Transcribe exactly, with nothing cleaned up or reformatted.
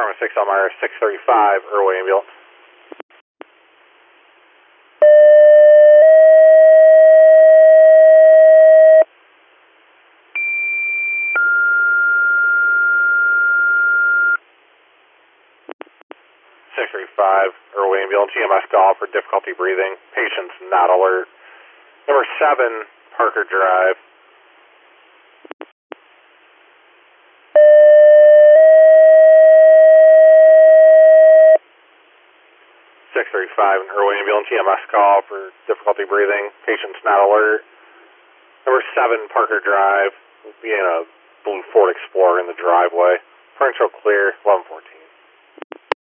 Department six Elmira, six thirty-five, Irway Ambulance. six thirty-five, Irway Ambulance, E M S call for difficulty breathing. Patient's not alert. Number seven, Parker Drive. six thirty-five, an Irway Ambulance, E M S call for difficulty breathing. Patient's not alert. Number seven, Parker Drive. We'll be in a blue Ford Explorer in the driveway. Differential clear, eleven fourteen.